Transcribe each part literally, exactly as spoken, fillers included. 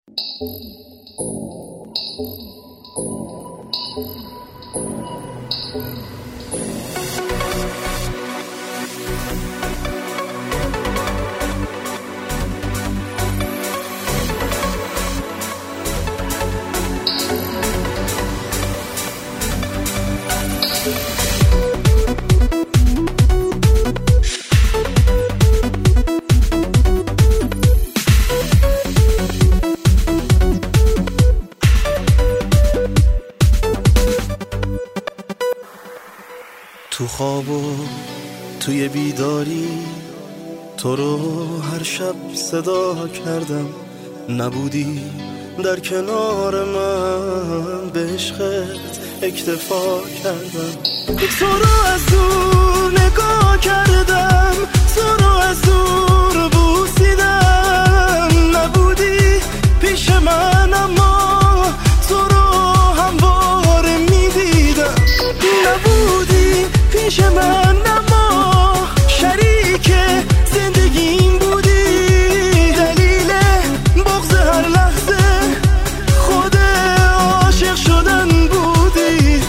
تو خواب و توی بیداری تو رو هر شب صدا کردم، نبودی در کنار من، به عشقت اکتفا کردم. تو رو از دور نگاه کردم، تو رو از دور بوسیدم، نبودی پیش من اما تو رو همواره میدیدم، نبودی پیش من اما شریک زندگیم بودی، دلیل بغض هر لحظه خود عاشق شدن بودی.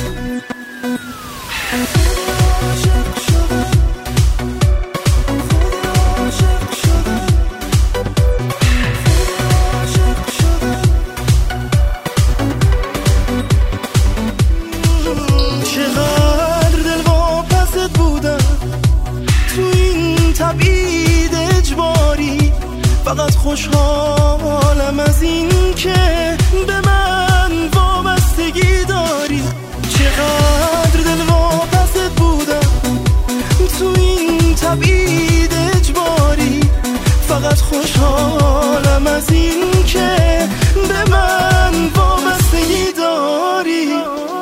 چقدر دل واپست بودم تو این تبعید اجباری، فقط خوشحالم از این که به من وابستگی داری. چقدر دل واپست بودم تو این تبعید اجباری، فقط خوشحالم از این که به من وابستگی داری.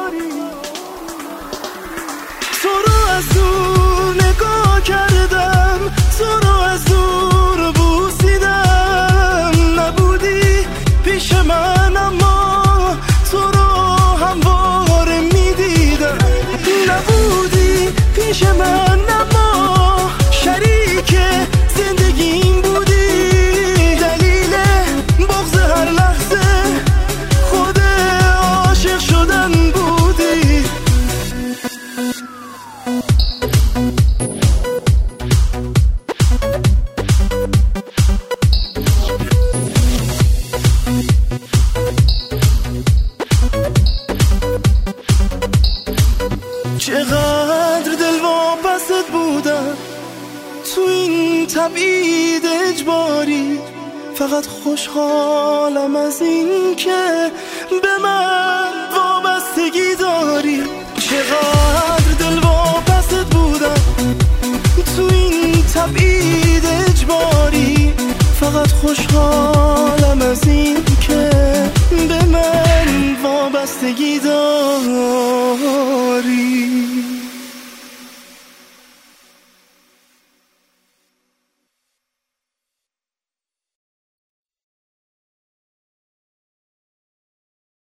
تو رو از دور نگاه کردم، تو رو از دور بوسیدم، نبودی پیش من اما تو رو همواره میدیدم، نبودی پیش من اما شریک زندگیم بودی، دلیل بغض هر لحظه خود عاشق شدن بودی. چقدر دل واپست بودم تو این تبعید اجباری، فقط خوشحالم از این که به من وابستگی داری. چقدر دل واپست بودم تو این تبعید اجباری، فقط خوشحال